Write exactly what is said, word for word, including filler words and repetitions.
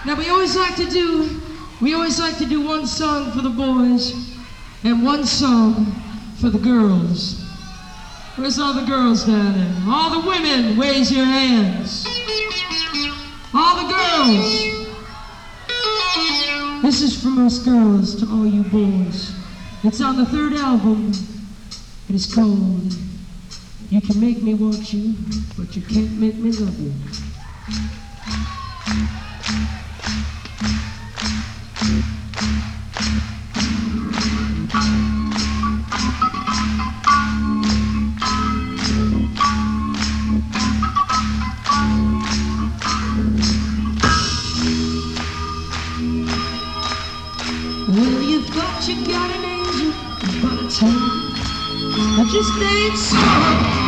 Now we always like to do, we always like to do one song for the boys and one song for the girls. Where's all the girls down there? All the women, raise your hands. All the girls. This is from us girls to all you boys. It's on the third album. It is called You Can Make Me Want You, But You Can't Make Me Love You. Well, you thought you got an angel, but I tell you, I just ain't so.